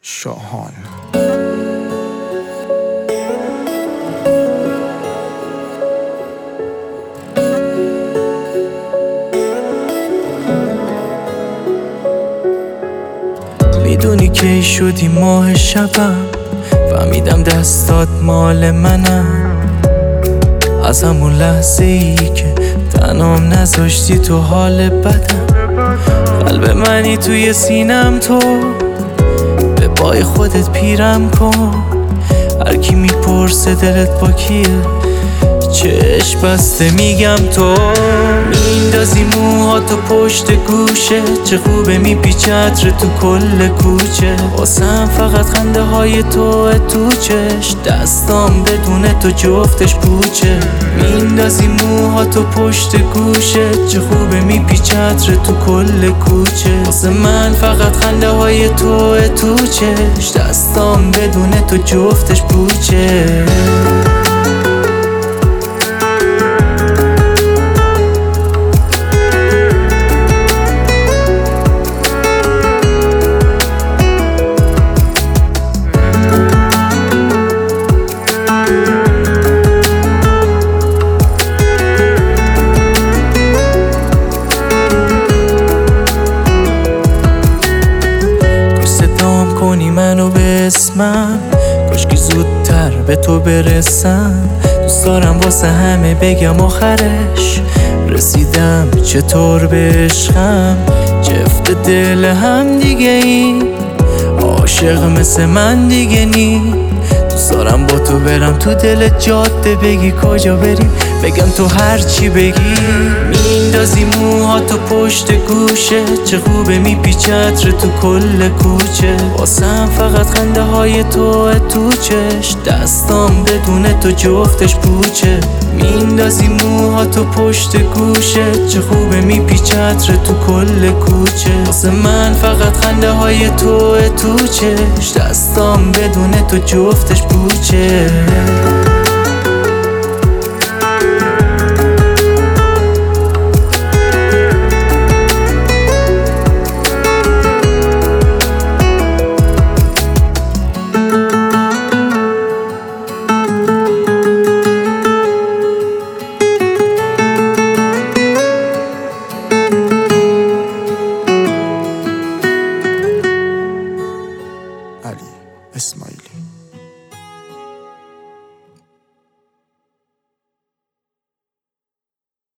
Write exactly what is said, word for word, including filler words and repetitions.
شاهان. میدونی کی شدی ماه شبم، فهمیدم دستات مال منم. از همون لحظه ای که تنام نذاشتی تو حال بدم، قلب منی توی سینم، تو به پای خودت پیرم کن. هر کی میپرسه دلت با کیه، چشم بسته میگم تو. میندازی موهاتو پشت گوشه، چه خوبه میپیچه عطر تو کل کوچه. واسم فقط خنده های تو تو چش، دستام بدون تو جفتش پوچه. میندازی موهاتو پشت گوشه، چه خوبه میپیچه عطر تو کل کوچه. واسه من فقط خنده های تو تو چش، دستام بدون تو جفتش پوچه. کنی منو به اسمم، کاش که زودتر به تو برسم. دوست دارم واسه همه بگم آخرش رسیدم چطور به عشقم. جفت دل هم دیگه ای، عاشق مثل من دیگه نی. دوست دارم با تو برم تو دل جاده، بگی کجا بریم بگم تو هر چی بگی. میندازی موهاتو پشت گوشه، چه خوبه میپیچه عطر تو کل کوچه. واسم فقط خنده های تو تو چش، دستام بدون تو جفتش پوچه. میندازی موهاتو پشت گوشه، چه خوبه میپیچه عطر تو کل کوچه. واسه من فقط خنده های تو تو چش، دستام بدون تو جفتش پوچه.